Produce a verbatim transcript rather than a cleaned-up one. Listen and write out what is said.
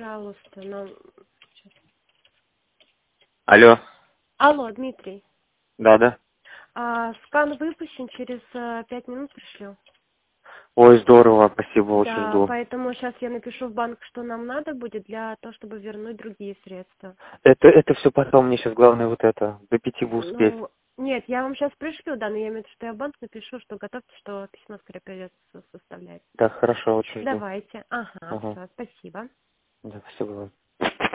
пожалуйста, нам... Алло. Алло, Дмитрий. Да, да. А, скан выпущен, через а, пять минут пришлю. Ой, здорово, спасибо, очень Да, жду. поэтому сейчас я напишу в банк, что нам надо будет для того, чтобы вернуть другие средства. Это, это все потом, мне сейчас главное вот это, до пяти бы успеть. Ну, нет, я вам сейчас пришлю, да, но я имею в виду, что я в банк напишу, что готовьте, что письмо скорее придется составлять. Да, хорошо, очень жду. Давайте. Ага, Ага. все, спасибо. Да, спасибо вам.